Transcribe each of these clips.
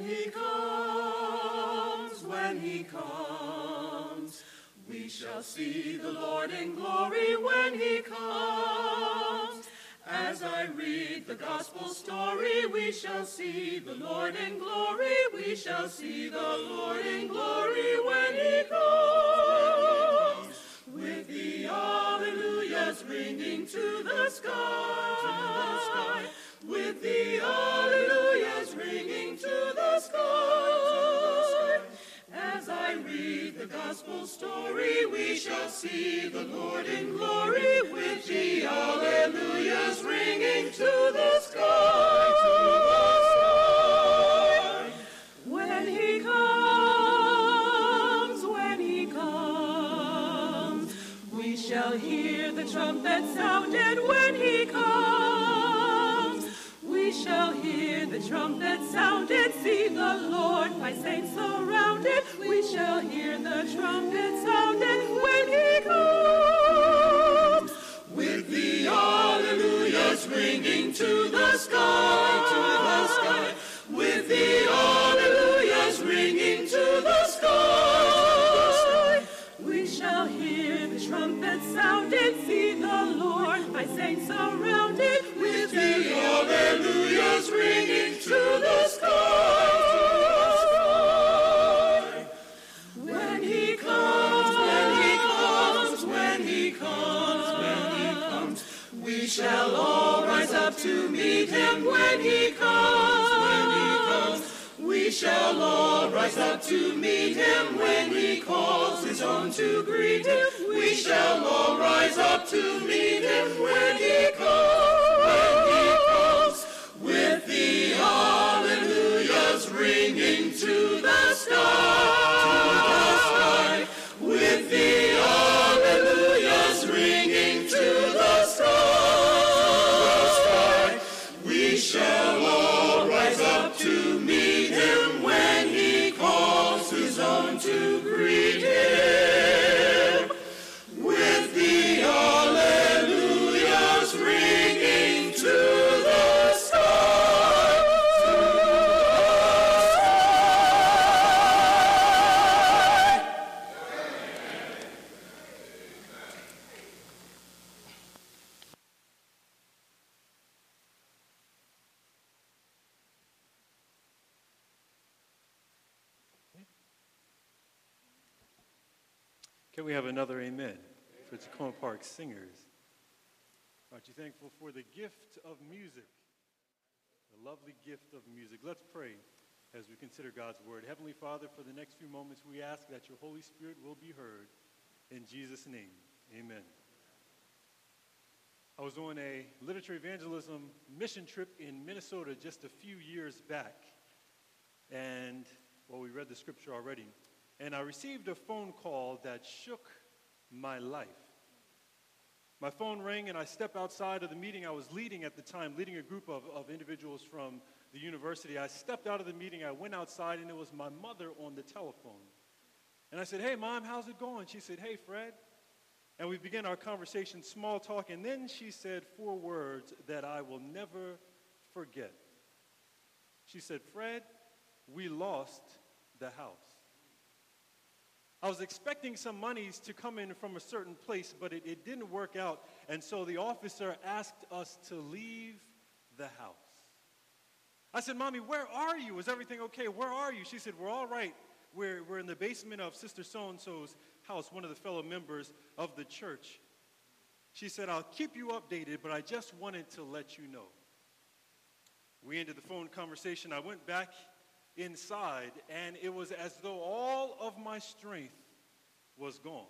when he comes, we shall see the Lord in glory when he comes. As I read the gospel story, we shall see the Lord in glory, we shall see the Lord in glory when he comes. With the alleluias ringing to the sky, with the alleluias ringing to the sky. As I read the gospel story, we shall see the Lord in glory, with the alleluias ringing to the sky, When he comes, we shall hear the trumpet sounded when he comes. We shall hear the trumpet sounded, see the Lord by saints surrounded. We shall hear the trumpet sounded when he comes. With the alleluias ringing to the sky, with the alleluias ringing to the sky. We shall hear the trumpet sounded, see the Lord by saints surrounded. With the alleluias ringing to the sky. When he comes, we shall all rise up to meet him when he comes. We shall all rise up to meet him when he calls his own to greet him. We shall all rise up to meet him when he comes. With the alleluias ringing to the sky, with the alleluias ringing to the sky, we shall all rise up to meet him when he calls his own to greet him. With the alleluias ringing to the sky. Can we have another amen for Tacoma Park singers? Aren't you thankful for the gift of music? The lovely gift of music. Let's pray as we consider God's word. Heavenly Father, for the next few moments, we ask that your Holy Spirit will be heard. In Jesus' name, amen. I was on a literature evangelism mission trip in Minnesota just a few years back. And, well, we read the scripture already. And I received a phone call that shook my life. My phone rang and I stepped outside of the meeting I was leading at the time, leading a group of individuals from the university. I stepped out of the meeting, I went outside, and it was my mother on the telephone. And I said, "Hey, Mom, how's it going?" She said, "Hey, Fred." And we began our conversation, small talk, and then she said 4 words that I will never forget. She said, "Fred, we lost the house." I was expecting some monies to come in from a certain place, but it didn't work out, and so the officer asked us to leave the house. I said, "Mommy, where are you? Is everything okay? Where are you?" She said, "We're all right. We're in the basement of Sister So-and-so's house," one of the fellow members of the church. She said, "I'll keep you updated, but I just wanted to let you know." We ended the phone conversation. I went back inside, and it was as though all of my strength was gone.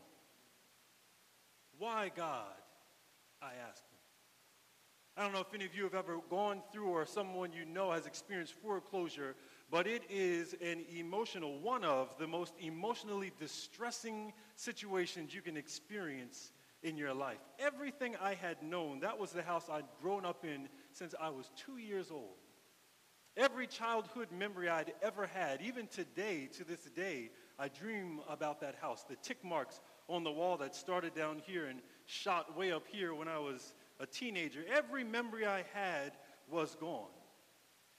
"Why, God?" I asked him. I don't know if any of you have ever gone through or someone you know has experienced foreclosure, but it is one of the most emotionally distressing situations you can experience in your life. Everything I had known, that was the house I'd grown up in since I was 2 years old. Every childhood memory I'd ever had, even today, to this day, I dream about that house. The tick marks on the wall that started down here and shot way up here when I was a teenager. Every memory I had was gone.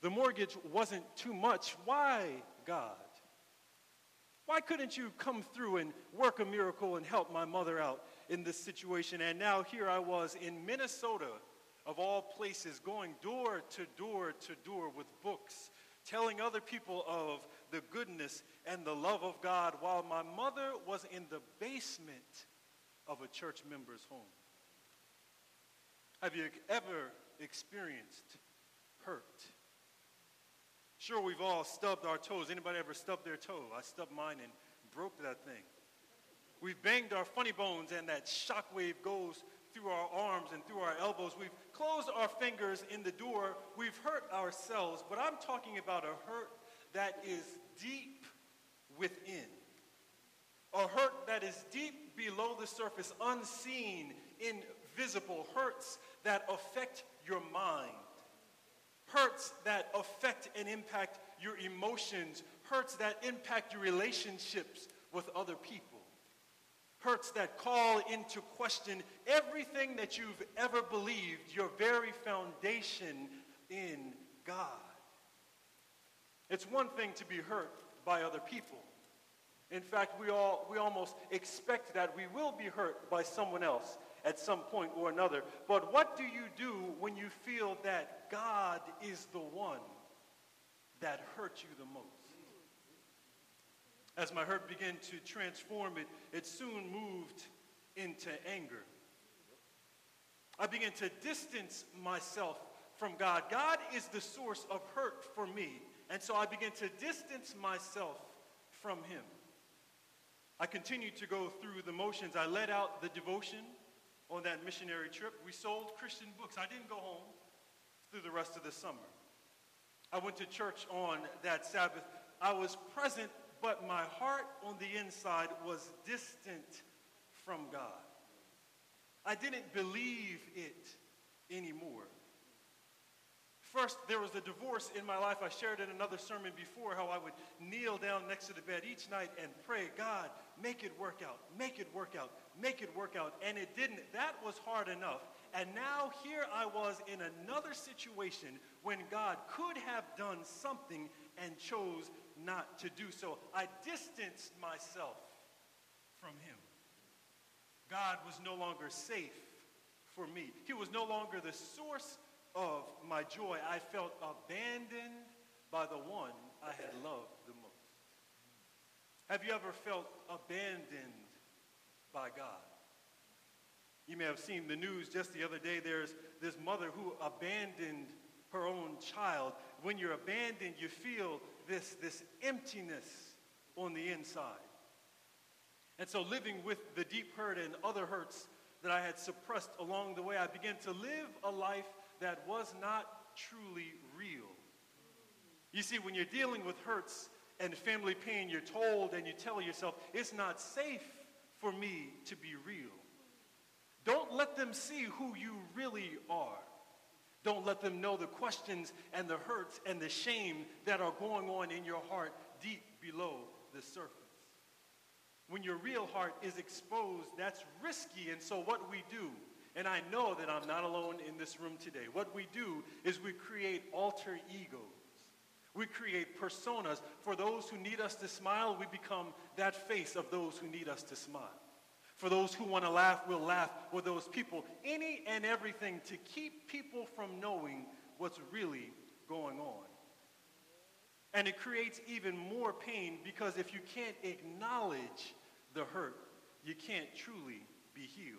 The mortgage wasn't too much. Why, God? Why couldn't you come through and work a miracle and help my mother out in this situation? And now here I was in Minnesota, of all places, going door to door to door with books, telling other people of the goodness and the love of God while my mother was in the basement of a church member's home. Have you ever experienced hurt? Sure, we've all stubbed our toes. Anybody ever stubbed their toe? I stubbed mine and broke that thing. We've banged our funny bones and that shockwave goes through our arms and through our elbows. We've closed our fingers in the door. We've hurt ourselves, but I'm talking about a hurt that is deep within. A hurt that is deep below the surface, unseen, invisible. Hurts that affect your mind. Hurts that affect and impact your emotions. Hurts that impact your relationships with other people. Hurts that call into question everything that you've ever believed, your very foundation in God. It's one thing to be hurt by other people. In fact, we almost expect that we will be hurt by someone else at some point or another. But what do you do when you feel that God is the one that hurt you the most? As my hurt began to transform, it soon moved into anger. I began to distance myself from God. God is the source of hurt for me. And so I began to distance myself from him. I continued to go through the motions. I led out the devotion on that missionary trip. We sold Christian books. I didn't go home through the rest of the summer. I went to church on that Sabbath. I was present, but my heart on the inside was distant from God. I didn't believe it anymore. First, there was a divorce in my life. I shared in another sermon before how I would kneel down next to the bed each night and pray, God, make it work out, make it work out, make it work out. And it didn't. That was hard enough. And now here I was in another situation when God could have done something and chose not to do so. I distanced myself from him. God was no longer safe for me. He was no longer the source of my joy. I felt abandoned by the one I had loved the most. Have you ever felt abandoned by God? You may have seen the news just the other day. There's this mother who abandoned her own child. When you're abandoned, you feel this emptiness on the inside. And so living with the deep hurt and other hurts that I had suppressed along the way, I began to live a life that was not truly real. You see, when you're dealing with hurts and family pain, you're told and you tell yourself, it's not safe for me to be real. Don't let them see who you really are. Don't let them know the questions and the hurts and the shame that are going on in your heart deep below the surface. When your real heart is exposed, that's risky. And so what we do, and I know that I'm not alone in this room today, what we do is we create alter egos. We create personas. For those who need us to smile, we become that face of those who need us to smile. For those who want to laugh, we'll laugh with those people. Any and everything to keep people from knowing what's really going on. And it creates even more pain because if you can't acknowledge the hurt, you can't truly be healed.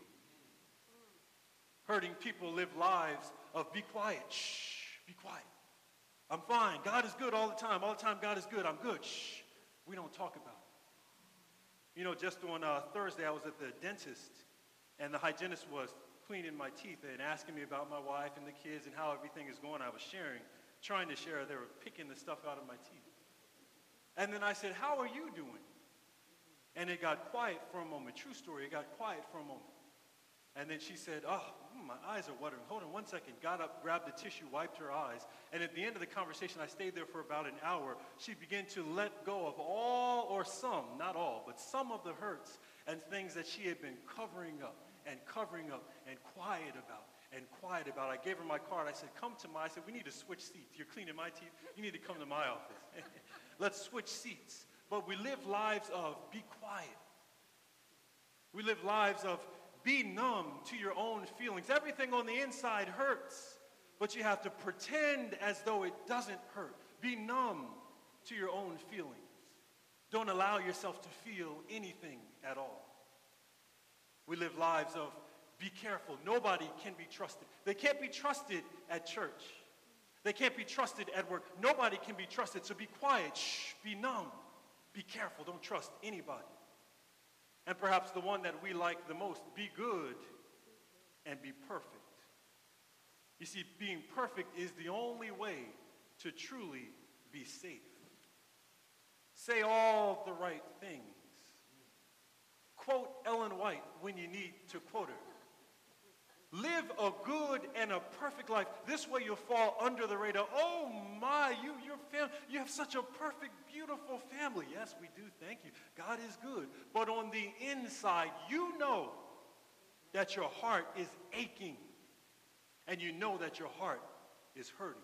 Hurting people live lives of be quiet, shh, be quiet. I'm fine, God is good all the time God is good, I'm good, shh. We don't talk about it. You know, just on Thursday I was at the dentist and the hygienist was cleaning my teeth and asking me about my wife and the kids and how everything is going. I was trying to share, they were picking the stuff out of my teeth. And then I said, how are you doing? And it got quiet for a moment. True story, it got quiet for a moment. And then she said, my eyes are watering. Hold on one second. Got up, grabbed the tissue, wiped her eyes. And at the end of the conversation, I stayed there for about an hour. She began to let go of all or some, not all, but some of the hurts and things that she had been covering up and quiet about and quiet about it. I gave her my card. I said, I said, we need to switch seats. You're cleaning my teeth. You need to come to my office. Let's switch seats. But we live lives of be quiet. We live lives of be numb to your own feelings. Everything on the inside hurts, but you have to pretend as though it doesn't hurt. Be numb to your own feelings. Don't allow yourself to feel anything at all. We live lives of be careful. Nobody can be trusted. They can't be trusted at church. They can't be trusted at work. Nobody can be trusted. So be quiet. Shh. Be numb. Be careful. Don't trust anybody. And perhaps the one that we like the most, be good and be perfect. You see, being perfect is the only way to truly be safe. Say all the right things. Quote Ellen White when you need to quote her. Live a good and a perfect life. This way you'll fall under the radar. Oh my, you have such a perfect, beautiful family. Yes, we do. Thank you. God is good. But on the inside, you know that your heart is aching. And you know that your heart is hurting.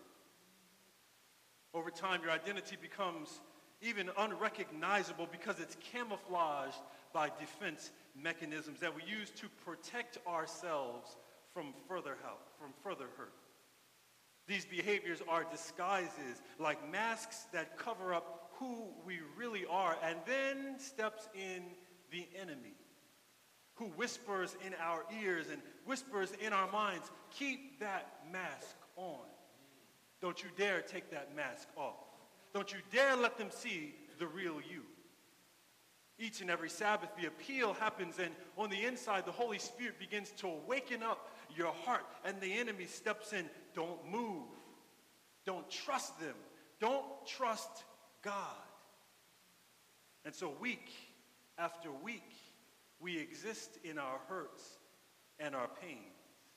Over time, your identity becomes even unrecognizable because it's camouflaged by defense mechanisms that we use to protect ourselves from further hurt. These behaviors are disguises like masks that cover up who we really are, and then steps in the enemy who whispers in our ears and whispers in our minds, keep that mask on. Don't you dare take that mask off. Don't you dare let them see the real you. Each and every Sabbath, the appeal happens, and on the inside, the Holy Spirit begins to awaken up your heart, and the enemy steps in. Don't move. Don't trust them. Don't trust God. And so week after week, we exist in our hurts and our pains.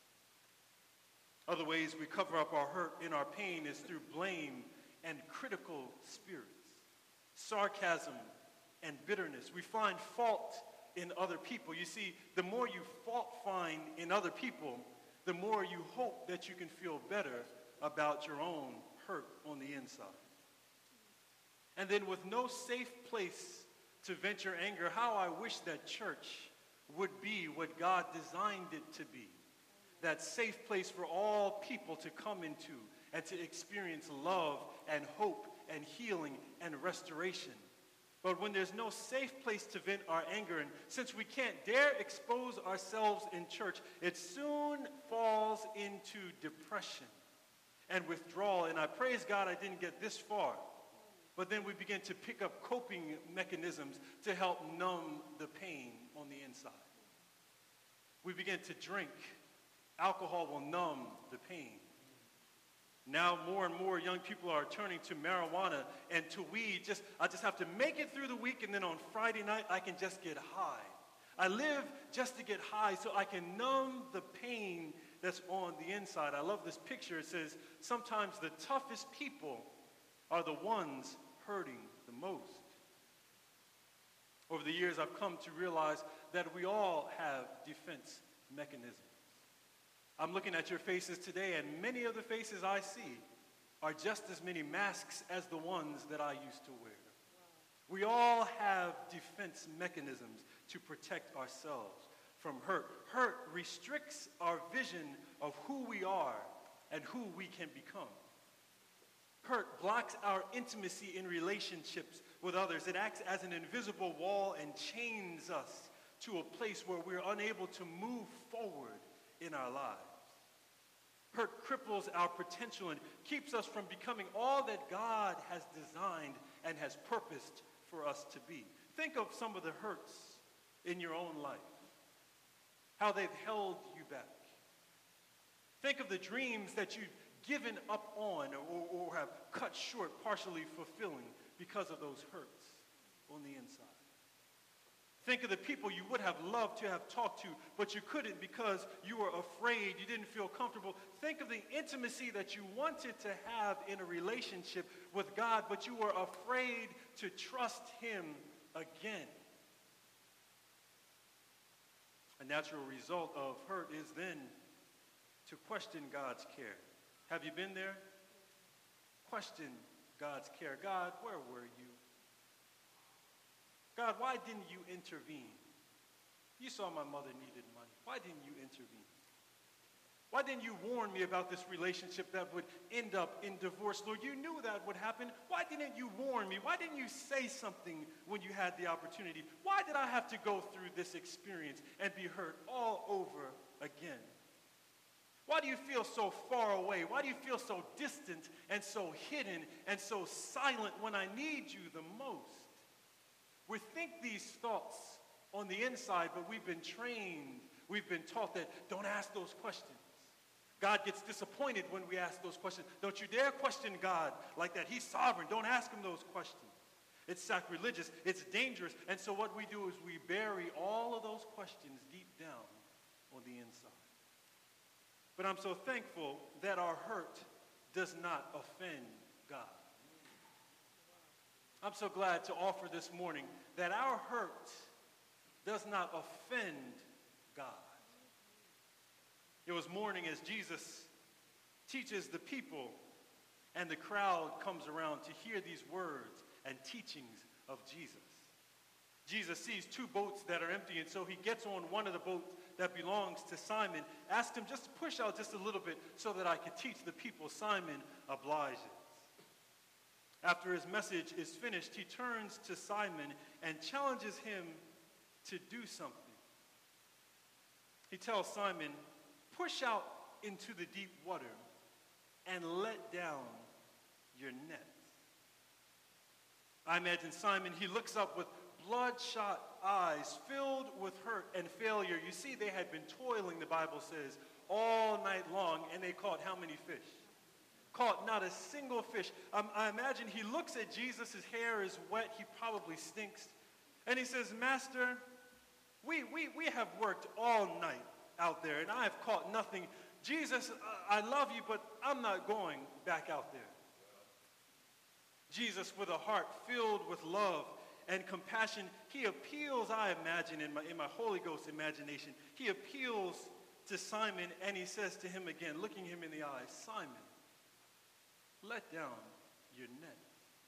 Other ways we cover up our hurt and our pain is through blame and critical spirits, sarcasm and bitterness. We find fault in other people. You see, the more you fault find in other people, the more you hope that you can feel better about your own hurt on the inside. And then with no safe place to vent your anger, how I wish that church would be what God designed it to be. That safe place for all people to come into and to experience love and hope and healing and restoration. But when there's no safe place to vent our anger, and since we can't dare expose ourselves in church, it soon falls into depression and withdrawal. And I praise God I didn't get this far. But then we begin to pick up coping mechanisms to help numb the pain on the inside. We begin to drink. Alcohol will numb the pain. Now more and more young people are turning to marijuana and to weed. I just have to make it through the week, and then on Friday night I can just get high. I live just to get high so I can numb the pain that's on the inside. I love this picture. It says, sometimes the toughest people are the ones hurting the most. Over the years, I've come to realize that we all have defense mechanisms. I'm looking at your faces today, and many of the faces I see are just as many masks as the ones that I used to wear. We all have defense mechanisms to protect ourselves from hurt. Hurt restricts our vision of who we are and who we can become. Hurt blocks our intimacy in relationships with others. It acts as an invisible wall and chains us to a place where we're unable to move forward in our lives. Hurt cripples our potential and keeps us from becoming all that God has designed and has purposed for us to be. Think of some of the hurts in your own life, how they've held you back. Think of the dreams that you've given up on or have cut short, partially fulfilling because of those hurts on the inside. Think of the people you would have loved to have talked to, but you couldn't because you were afraid, you didn't feel comfortable. Think of the intimacy that you wanted to have in a relationship with God, but you were afraid to trust Him again. A natural result of hurt is then to question God's care. Have you been there? Question God's care. God, where were you? God, why didn't you intervene? You saw my mother needed money. Why didn't you intervene? Why didn't you warn me about this relationship that would end up in divorce? Lord, you knew that would happen. Why didn't you warn me? Why didn't you say something when you had the opportunity? Why did I have to go through this experience and be hurt all over again? Why do you feel so far away? Why do you feel so distant and so hidden and so silent when I need you the most? We think these thoughts on the inside, but we've been trained, we've been taught that don't ask those questions. God gets disappointed when we ask those questions. Don't you dare question God like that. He's sovereign. Don't ask him those questions. It's sacrilegious. It's dangerous. And so what we do is we bury all of those questions deep down on the inside. But I'm so thankful that our hurt does not offend God. I'm so glad to offer this morning that our hurt does not offend God. It was morning as Jesus teaches the people and the crowd comes around to hear these words and teachings of Jesus. Jesus sees two boats that are empty, and so he gets on one of the boats that belongs to Simon, asks him just to push out just a little bit so that I could teach the people. Simon obliges. After his message is finished, he turns to Simon and challenges him to do something. He tells Simon, push out into the deep water and let down your nets. I imagine Simon, he looks up with bloodshot eyes filled with hurt and failure. You see, they had been toiling, the Bible says, all night long, and they caught how many fish? Caught not a single fish. I imagine he looks at Jesus, his hair is wet, he probably stinks, and he says, Master, we have worked all night out there, and I have caught nothing. Jesus, I love you, but I'm not going back out there. Jesus, with a heart filled with love and compassion, he appeals, I imagine, in my Holy Ghost imagination, he appeals to Simon, and he says to him again, looking him in the eyes, Simon, let down your net.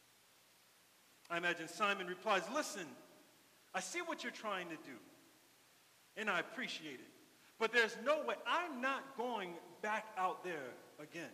I imagine Simon replies, listen, I see what you're trying to do, and I appreciate it. But there's no way, I'm not going back out there again.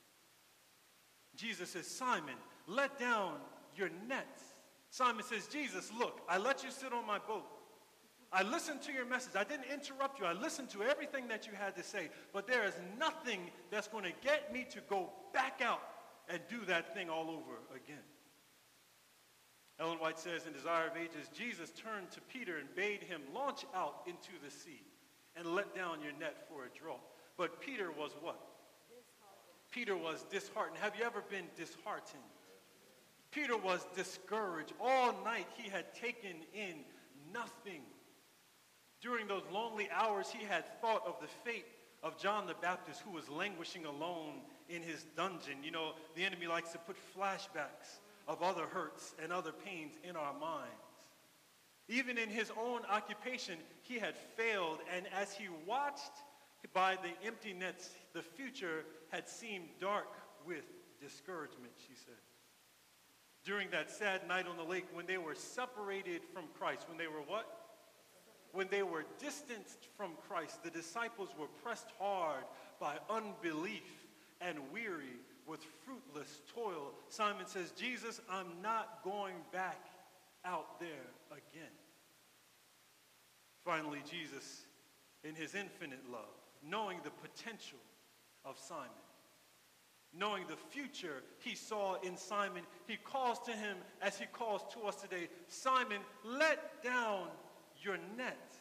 Jesus says, Simon, let down your nets. Simon says, Jesus, look, I let you sit on my boat. I listened to your message. I didn't interrupt you. I listened to everything that you had to say. But there is nothing that's going to get me to go back out and do that thing all over again. Ellen White says in Desire of Ages, Jesus turned to Peter and bade him launch out into the sea and let down your net for a draught. But Peter was what? Peter was disheartened. Have you ever been disheartened? Peter was discouraged. All night he had taken in nothing. During those lonely hours, he had thought of the fate of John the Baptist, who was languishing alone in his dungeon. You know, the enemy likes to put flashbacks of other hurts and other pains in our minds. Even in his own occupation, he had failed, and as he watched by the empty nets, the future had seemed dark with discouragement, she said. During that sad night on the lake, when they were separated from Christ, when they were what? When they were distanced from Christ, the disciples were pressed hard by unbelief and weary with fruitless toil. Simon says, Jesus, I'm not going back out there again. Finally, Jesus, in his infinite love, knowing the potential of Simon, knowing the future he saw in Simon, he calls to him as he calls to us today, Simon, let down your nets.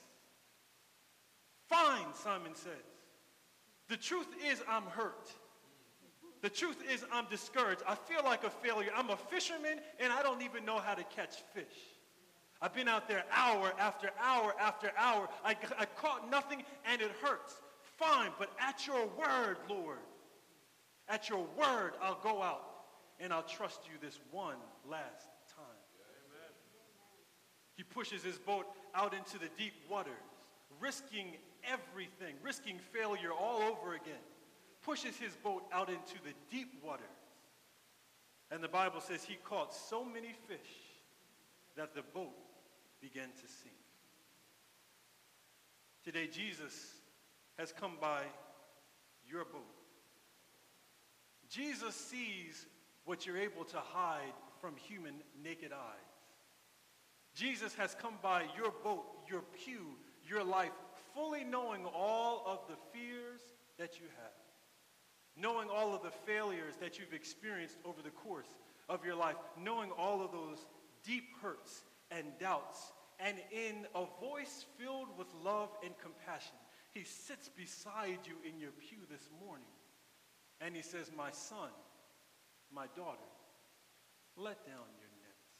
Fine, Simon says. The truth is I'm hurt. The truth is I'm discouraged. I feel like a failure. I'm a fisherman and I don't even know how to catch fish. I've been out there hour after hour after hour. I caught nothing and it hurts. Fine, but at your word, Lord, at your word, I'll go out and I'll trust you this one last time. Amen. He pushes his boat out into the deep waters, risking everything, risking failure all over again, pushes his boat out into the deep waters. And the Bible says he caught so many fish that the boat began to sink. Today, Jesus has come by your boat. Jesus sees what you're able to hide from human naked eyes. Jesus has come by your boat, your pew, your life, fully knowing all of the fears that you have, knowing all of the failures that you've experienced over the course of your life, knowing all of those deep hurts and doubts, and in a voice filled with love and compassion, he sits beside you in your pew this morning, and he says, my son, my daughter, let down your nets.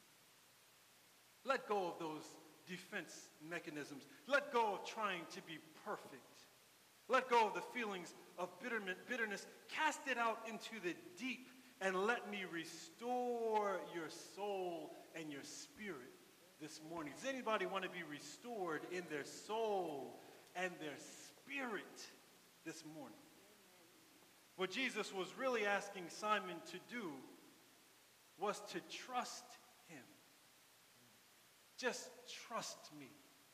Let go of those defense mechanisms. Let go of trying to be perfect. Let go of the feelings of bitterness. Cast it out into the deep and let me restore your soul and your spirit this morning. Does anybody want to be restored in their soul and their spirit this morning? What Jesus was really asking Simon to do was to trust him. Just trust me.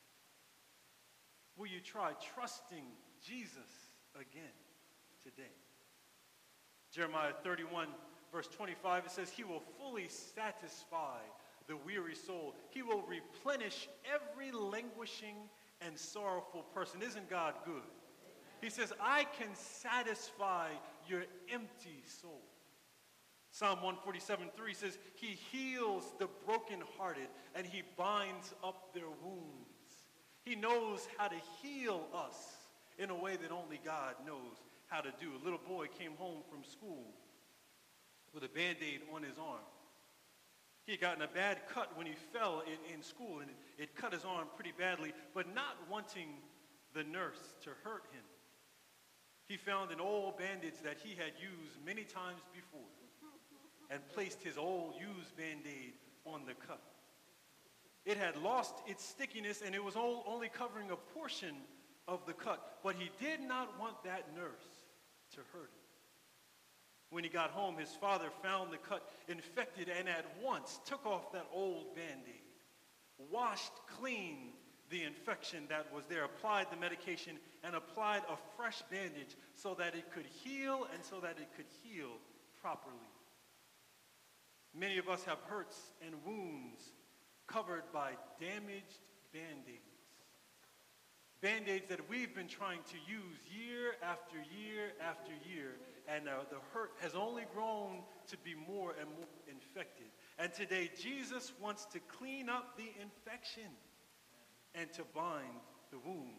Will you try trusting Jesus again today? Jeremiah 31, verse 25, it says, he will fully satisfy the weary soul. He will replenish every languishing and sorrowful person. Isn't God good? He says, I can satisfy your empty soul. Psalm 147:3 says, he heals the brokenhearted and he binds up their wounds. He knows how to heal us in a way that only God knows how to do. A little boy came home from school with a Band-Aid on his arm. He had gotten a bad cut when he fell in school, and it cut his arm pretty badly, but not wanting the nurse to hurt him, he found an old bandage that he had used many times before and placed his old used Band-Aid on the cut. It had lost its stickiness, and it was only covering a portion of the cut, but he did not want that nurse to hurt him. When he got home, his father found the cut infected and at once took off that old Band-Aid, washed clean the infection that was there, applied the medication, and applied a fresh bandage so that it could heal and so that it could heal properly. Many of us have hurts and wounds covered by damaged Band-Aids. Band-Aids that we've been trying to use year after year after year, and the hurt has only grown to be more and more infected. And today, Jesus wants to clean up the infection and to bind the wound.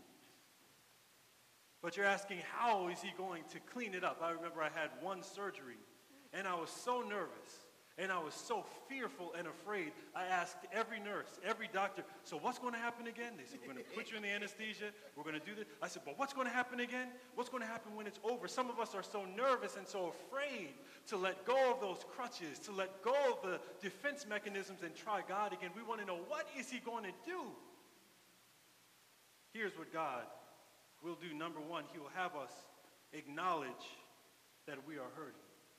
But you're asking, how is he going to clean it up? I remember I had one surgery, and I was so nervous. And I was so fearful and afraid. I asked every nurse, every doctor, so what's going to happen again? They said, we're going to put you in the anesthesia. We're going to do this. I said, but what's going to happen again? What's going to happen when it's over? Some of us are so nervous and so afraid to let go of those crutches, to let go of the defense mechanisms and try God again. We want to know, what is he going to do? Here's what God will do. Number one, he will have us acknowledge that we are hurting.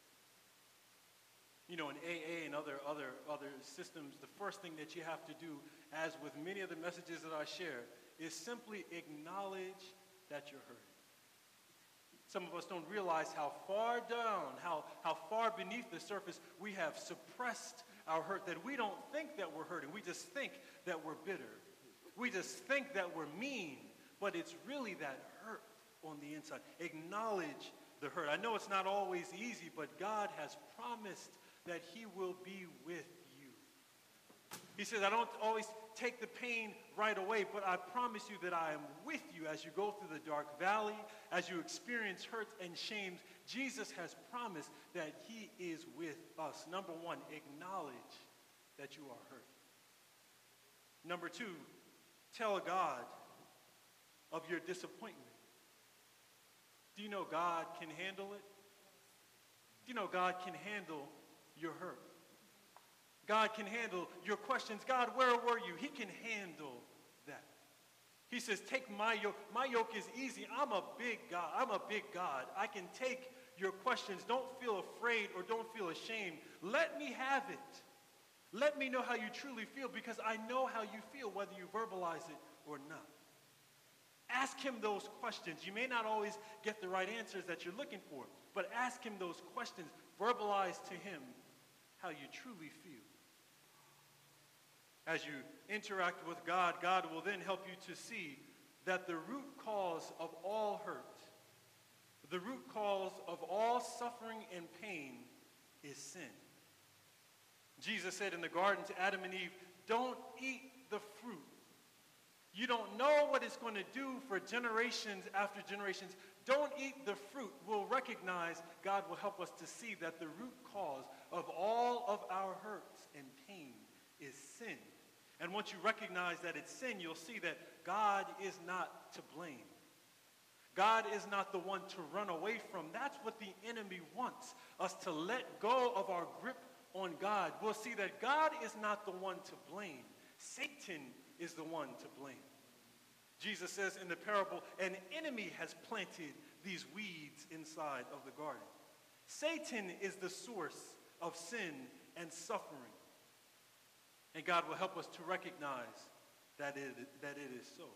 You know, in AA and other systems, the first thing that you have to do, as with many of the messages that I share, is simply acknowledge that you're hurting. Some of us don't realize how far down, how far beneath the surface we have suppressed our hurt, that we don't think that we're hurting. We just think that we're bitter. We just think that we're mean, but it's really that hurt on the inside. Acknowledge the hurt. I know it's not always easy, but God has promised that he will be with you. He says, I don't always take the pain right away, but I promise you that I am with you as you go through the dark valley, as you experience hurts and shames. Jesus has promised that he is with us. Number one, acknowledge that you are hurt. Number two, tell God of your disappointment. Do you know God can handle it? Do you know God can handle your hurt? God can handle your questions. God, where were you? He can handle that. He says, take my yoke. My yoke is easy. I'm a big God. I'm a big God. I can take your questions. Don't feel afraid or don't feel ashamed. Let me have it. Let me know how you truly feel, because I know how you feel, whether you verbalize it or not. Ask him those questions. You may not always get the right answers that you're looking for, but ask him those questions. Verbalize to him how you truly feel. As you interact with God, God will then help you to see that the root cause of all hurt, the root cause of all suffering and pain is sin. Jesus said in the garden to Adam and Eve, don't eat the fruit. You don't know what it's going to do for generations after generations. Don't eat the fruit. We'll recognize, God will help us to see that the root cause of all of our hurts and pain is sin. And once you recognize that it's sin, you'll see that God is not to blame. God is not the one to run away from. That's what the enemy wants, us to let go of our grip on God. We'll see that God is not the one to blame. Satan is the one to blame. Jesus says in the parable, an enemy has planted these weeds inside of the garden. Satan is the source of sin and suffering. And God will help us to recognize that it is so.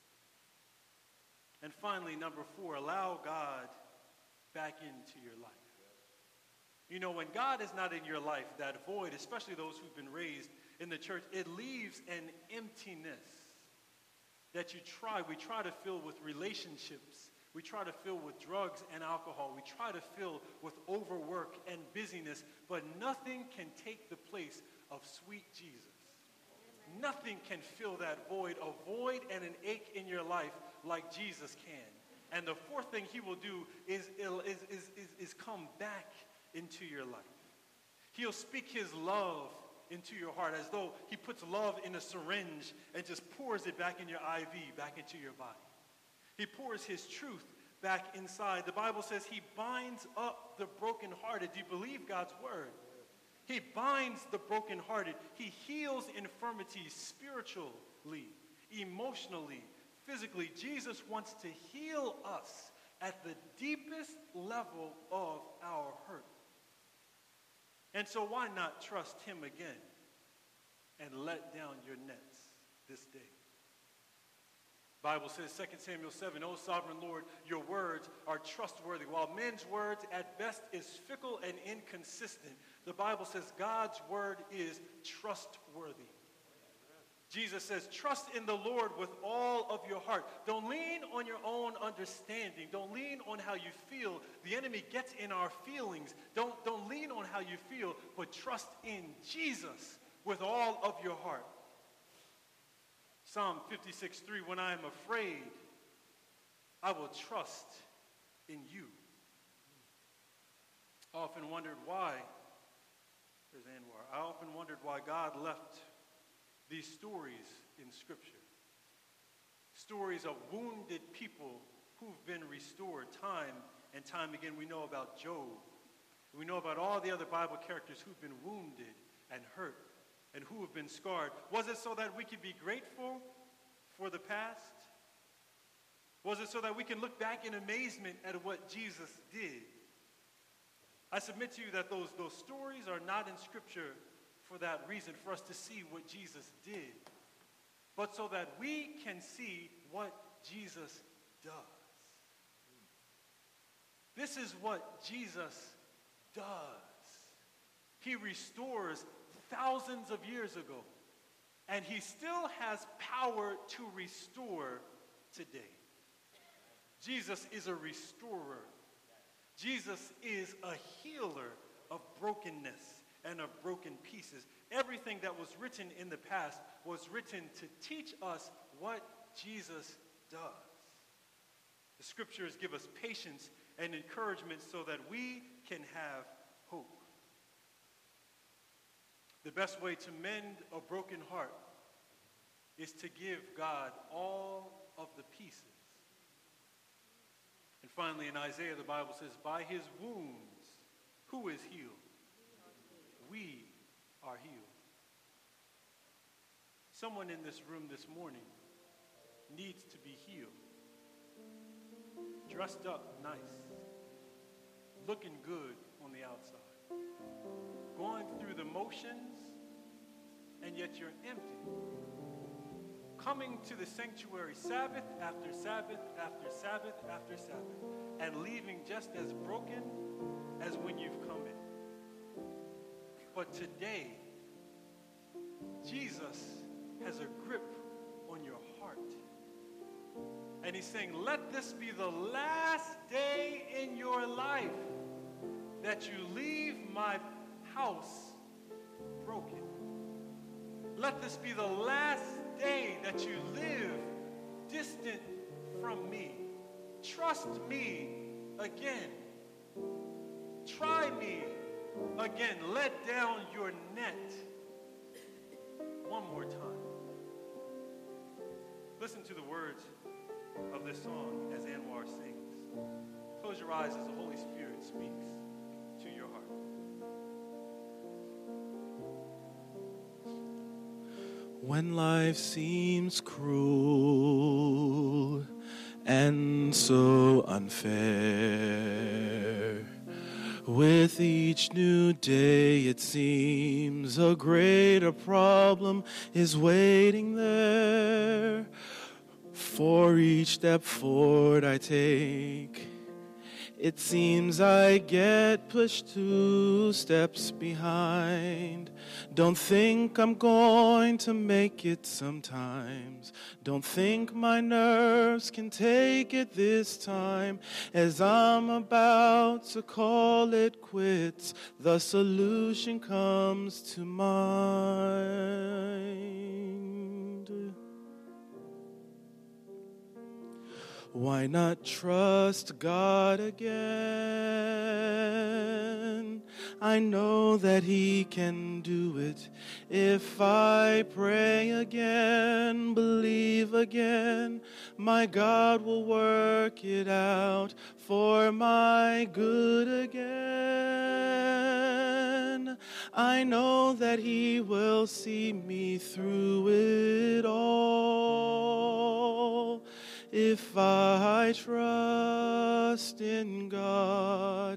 And finally, number 4, allow God back into your life. You know, when God is not in your life, that void, especially those who've been raised in the church, it leaves an emptiness that we try to fill with relationships. We try to fill with drugs and alcohol. We try to fill with overwork and busyness, but nothing can take the place of sweet Jesus. Nothing can fill that void, a void and an ache in your life like Jesus can. And the fourth thing he will do is come back into your life. He'll speak his love into your heart, as though he puts love in a syringe and just pours it back in your IV, back into your body. He pours his truth back inside. The Bible says he binds up the brokenhearted. Do you believe God's word? He binds the brokenhearted. He heals infirmities spiritually, emotionally, physically. Jesus wants to heal us at the deepest level of our hurt. And so why not trust him again and let down your nets this day? Bible says, 2 Samuel 7, O sovereign Lord, your words are trustworthy. While men's words at best is fickle and inconsistent, the Bible says God's word is trustworthy. Jesus says, trust in the Lord with all of your heart. Don't lean on your own understanding. Don't lean on how you feel. The enemy gets in our feelings. Don't lean on how you feel, but trust in Jesus with all of your heart. Psalm 56:3, when I am afraid, I will trust in you. I often wondered why, there's Anwar, I often wondered why God left these stories in Scripture. Stories of wounded people who've been restored time and time again. We know about Job. We know about all the other Bible characters who've been wounded and hurt and who have been scarred. Was it so that we could be grateful for the past? Was it so that we can look back in amazement at what Jesus did? I submit to you that those stories are not in Scripture for that reason, for us to see what Jesus did, but so that we can see what Jesus does. This is what Jesus does. He restores thousands of years ago, and he still has power to restore today. Jesus is a restorer. Jesus is a healer of brokenness and of broken pieces. Everything that was written in the past was written to teach us what Jesus does. The scriptures give us patience and encouragement so that we can have hope. The best way to mend a broken heart is to give God all of the pieces. And finally, in Isaiah, the Bible says, by his wounds, who is healed? We are healed. Someone in this room this morning needs to be healed. Dressed up nice, looking good on the outside, going through the motions, and yet you're empty. Coming to the sanctuary Sabbath after Sabbath after Sabbath after Sabbath, and leaving just as broken as when you've come in. But today, Jesus has a grip on your heart. And he's saying, let this be the last day in your life that you leave my house broken. Let this be the last day that you live distant from me. Trust me again. Try me again. Let down your net one more time. Listen to the words of this song as Anwar sings. Close your eyes as the Holy Spirit speaks to your heart. When life seems cruel and so unfair, with each new day it seems a greater problem is waiting there. For each step forward I take, it seems I get pushed 2 steps behind. Don't think I'm going to make it sometimes. Don't think my nerves can take it this time. As I'm about to call it quits, the solution comes to mind. Why not trust God again? I know that He can do it. If I pray again, believe again, my God will work it out for my good again. I know that He will see me through it all. If I trust in God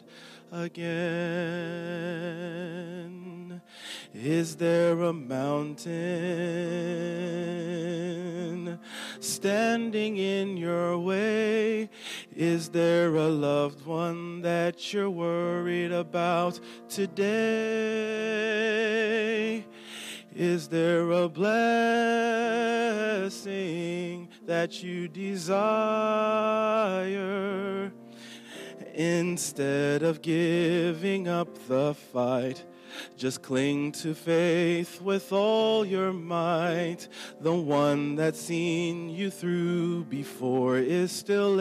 again. Is there a mountain standing in your way? Is there a loved one that you're worried about today? Is there a blessing that you desire? Instead of giving up the fight, just cling to faith with all your might. The one that's seen you through before is still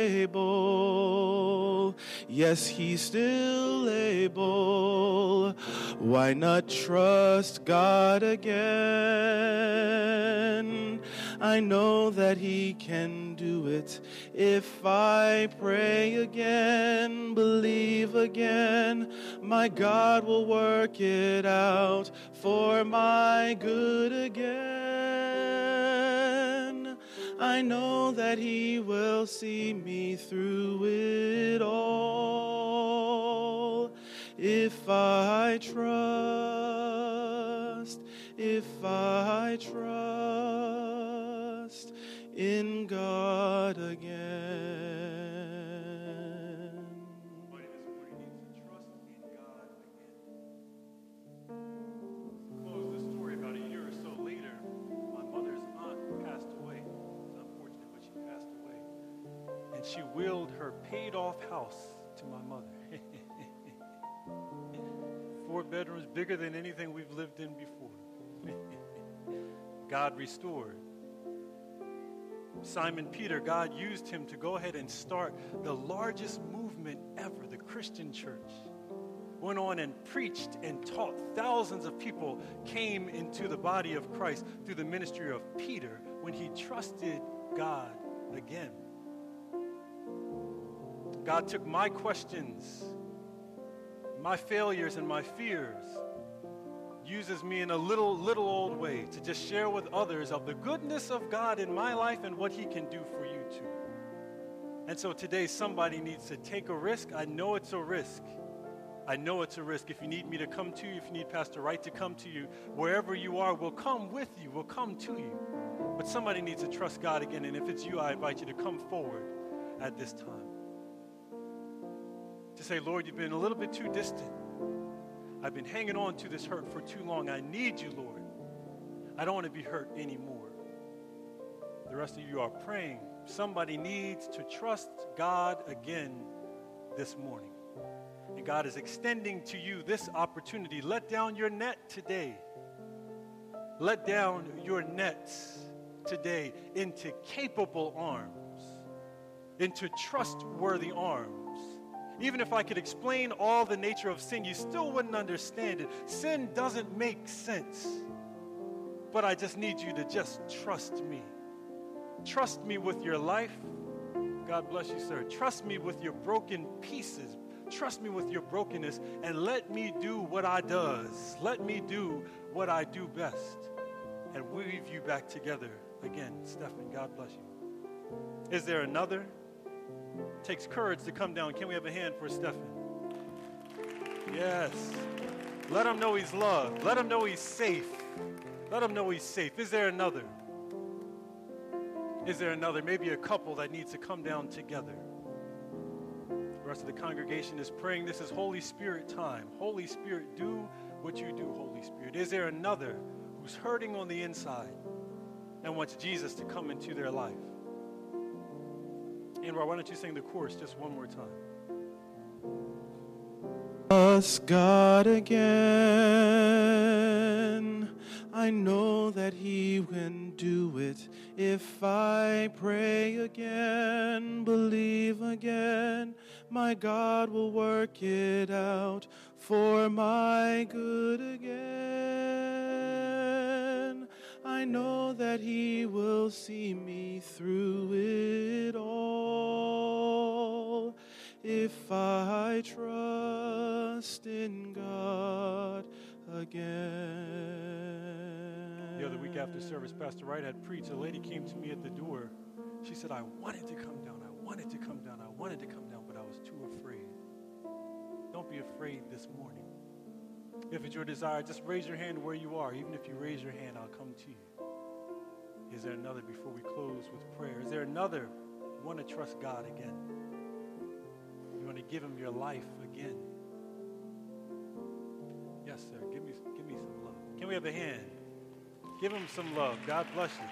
able. Yes, He's still able. Why not trust God again? I know that He can do it. If I pray again, believe again, my God will work it out for my good again. I know that He will see me through it all. If I trust in God again. Close this story about a year or so later. My mother's aunt passed away. It was unfortunate, but she passed away. And she willed her paid-off house to my mother. 4 bedrooms, bigger than anything we've lived in before. God restored. Simon Peter, God used him to go ahead and start the largest movement ever, the Christian church. Went on and preached and taught. Thousands of people came into the body of Christ through the ministry of Peter when he trusted God again. God took my questions, my failures, and my fears, uses me in a little old way to just share with others of the goodness of God in my life and what he can do for you too. And so today somebody needs to take a risk. I know it's a risk. I know it's a risk. If you need me to come to you, if you need Pastor Wright to come to you, wherever you are, we'll come with you. We'll come to you. But somebody needs to trust God again. And if it's you, I invite you to come forward at this time. To say, Lord, you've been a little bit too distant. I've been hanging on to this hurt for too long. I need you, Lord. I don't want to be hurt anymore. The rest of you are praying. Somebody needs to trust God again this morning. And God is extending to you this opportunity. Let down your net today. Let down your nets today into capable arms, into trustworthy arms. Even if I could explain all the nature of sin, you still wouldn't understand it. Sin doesn't make sense. But I just need you to just trust me. Trust me with your life. God bless you, sir. Trust me with your broken pieces. Trust me with your brokenness, and let me do what I does. Let me do what I do best, and weave you back together again. Stephan, God bless you. Is there another? It takes courage to come down. Can we have a hand for Stephan? Yes. Let him know he's loved. Let him know he's safe. Let him know he's safe. Is there another? Is there another? Maybe a couple that needs to come down together. The rest of the congregation is praying. This is Holy Spirit time. Holy Spirit, do what you do, Holy Spirit. Is there another who's hurting on the inside and wants Jesus to come into their life? Anwar, why don't you sing the chorus just one more time? Trust God again. I know that he can do it. If I pray again, believe again, my God will work it out for my good again. I know that he will see me through it all. If I trust in God again. The other week after service, Pastor Wright had preached. A lady came to me at the door. She said, I wanted to come down. I wanted to come down. I wanted to come down, but I was too afraid. Don't be afraid this morning. If it's your desire, just raise your hand where you are. Even if you raise your hand, I'll come to you. Is there another before we close with prayer? Is there another you want to trust God again? You want to give him your life again? Yes, sir. Give me some love. Can we have a hand? Give him some love. God bless you.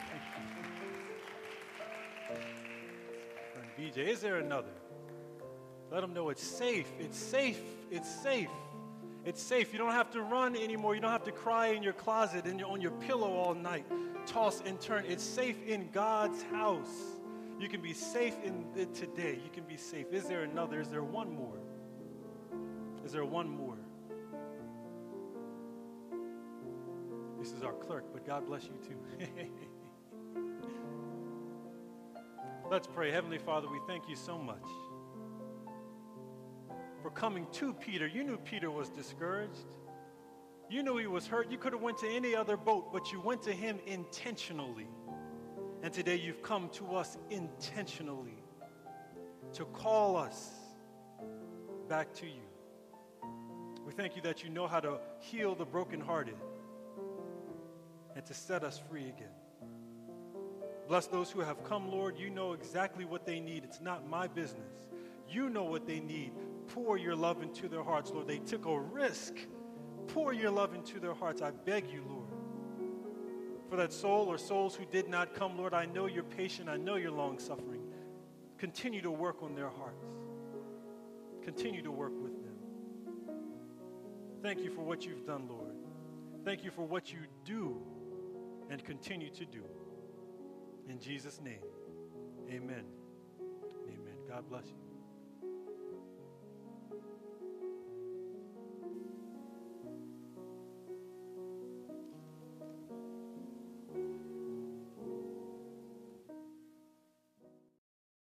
Friend BJ, is there another? Let him know it's safe. It's safe. It's safe. It's safe. You don't have to run anymore. You don't have to cry in your closet and on your pillow all night. Toss and turn. It's safe in God's house. You can be safe in it today. You can be safe. Is there another? Is there one more? Is there one more? This is our clerk, but God bless you too. Let's pray. Heavenly Father, we thank you so much for coming to Peter. You knew Peter was discouraged. You knew he was hurt. You could have went to any other boat, but you went to him intentionally. And today you've come to us intentionally to call us back to you. We thank you that you know how to heal the brokenhearted and to set us free again. Bless those who have come, Lord. You know exactly what they need. It's not my business. You know what they need. Pour your love into their hearts, Lord. They took a risk. Pour your love into their hearts. I beg you, Lord. For that soul or souls who did not come, Lord, I know you're patient. I know you're long-suffering. Continue to work on their hearts. Continue to work with them. Thank you for what you've done, Lord. Thank you for what you do and continue to do. In Jesus' name, amen. Amen. God bless you.